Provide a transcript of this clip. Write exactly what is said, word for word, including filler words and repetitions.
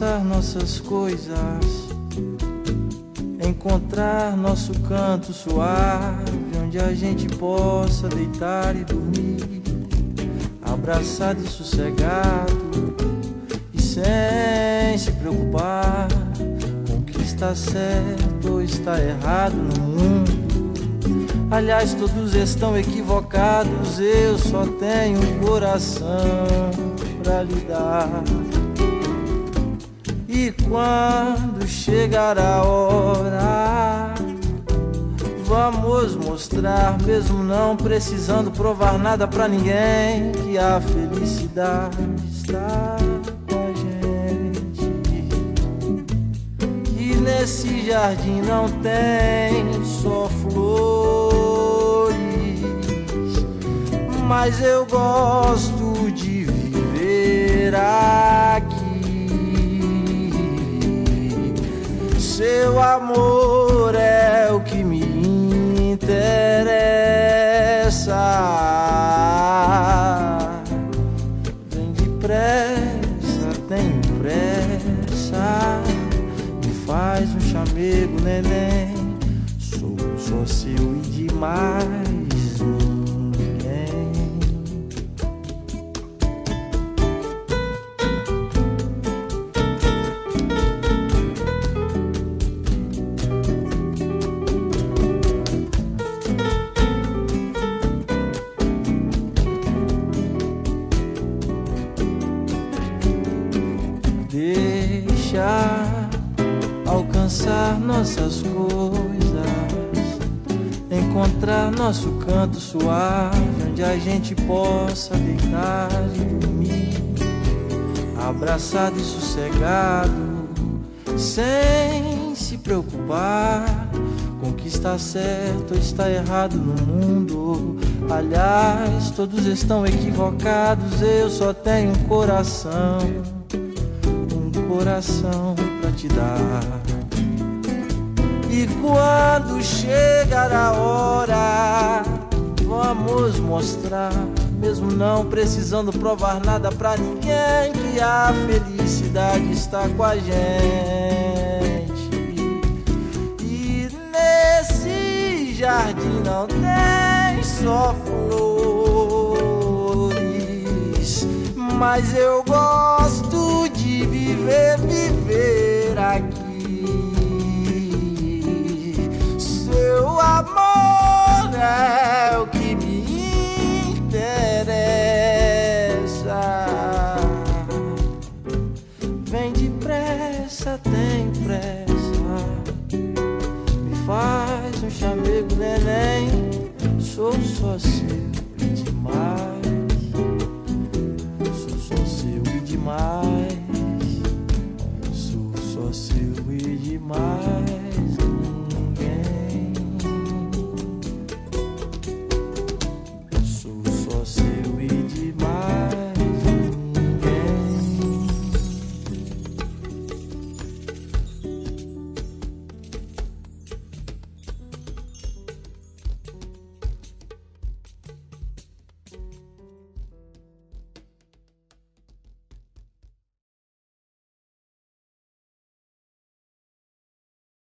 alcançar nossas coisas, encontrar nosso canto suave, onde a gente possa deitar e dormir, abraçado e sossegado, e sem se preocupar com o que está certo ou está errado no mundo. Aliás, todos estão equivocados, eu só tenho um coração pra lhe dar. E quando chegar a hora, vamos mostrar, mesmo não precisando provar nada pra ninguém, que a felicidade está com a gente. E nesse jardim não tem só flores, mas eu gosto de viver aqui. Seu amor é o que me interessa. Vem depressa, tenho pressa. Me faz um chamego, neném. Sou só seu e demais ninguém. Deixa alcançar nossas coisas, encontrar nosso canto suave, onde a gente possa deitar e dormir, abraçado e sossegado, sem se preocupar com o que está certo ou está errado no mundo. Aliás, todos estão equivocados, eu só tenho um coração, um coração pra te dar. E quando chegar a hora, vamos mostrar, mesmo não precisando provar nada pra ninguém, que a felicidade está com a gente. E nesse jardim não tem só flores, mas eu gosto de viver, viver aqui. Seu amor é o que me interessa. Vem depressa, tem pressa. Me faz um chamego, neném. Sou só seu e demais. Sou só seu e demais. Sou só seu e demais.